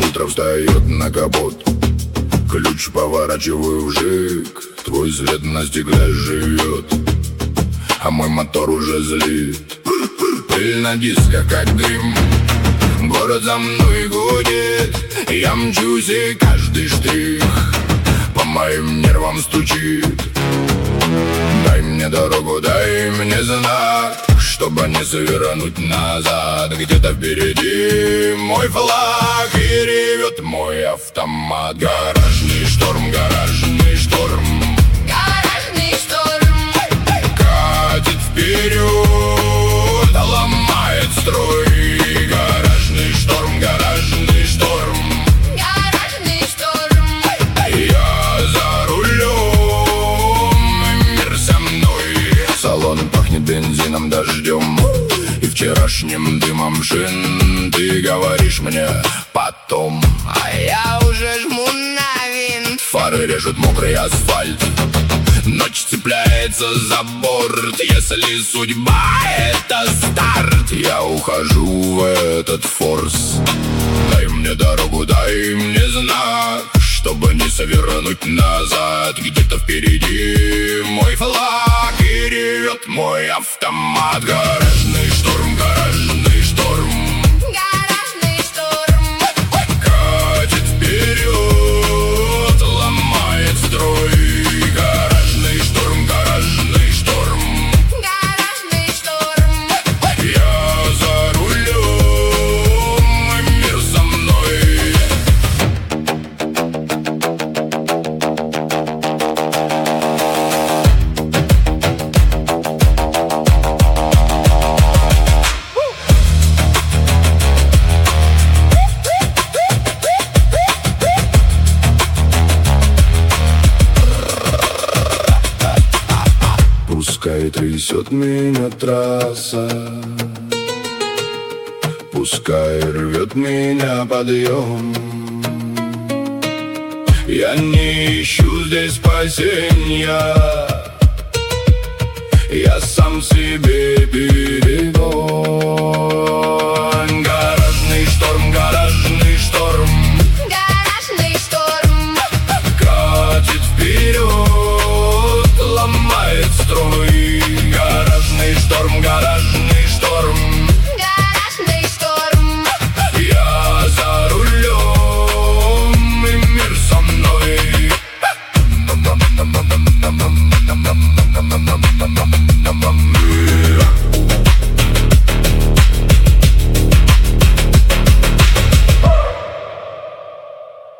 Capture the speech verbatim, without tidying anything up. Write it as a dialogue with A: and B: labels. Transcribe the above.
A: утро встает на капот. Ключ поворачиваю вжик, твой след на стекле живет, а мой мотор уже злит. Пыль на дисках, как дым, город за мной гудит. Я мчусь, и каждый штрих по моим нервам стучит. Дай мне дорогу, дай мне знак, чтобы не завернуть назад. Где-то впереди мой флаг, и ревет мой автомат. Гаражный шторм, гаражный шторм,
B: гаражный шторм
A: катит вперед, ломает строй. Гаражный шторм, гаражный шторм,
B: гаражный шторм
A: я за рулем, мир со мной. Салон пахнет бензином, дождем и вчерашним дымом шин. Ты говоришь мне потом,
B: а я уже жму на винт.
A: фары режут мокрый асфальт, ночь цепляется за борт. Если судьба — это старт, я ухожу в этот форс. Дай мне дорогу, дай мне знак, чтобы не свернуть назад. Где-то впереди мой флаг, и ревет мой автомат. Гаражный шторм, гаражный шторм,
B: гаражный шторм
A: катит вперед, ломает строй. Гаражный шторм, гаражный шторм,
B: гаражный шторм
A: я за рулем, и мир со мной. Пускай трясет меня трасса, пускай рвет меня подъем. Я не ищу здесь спасения, я сам себе передом.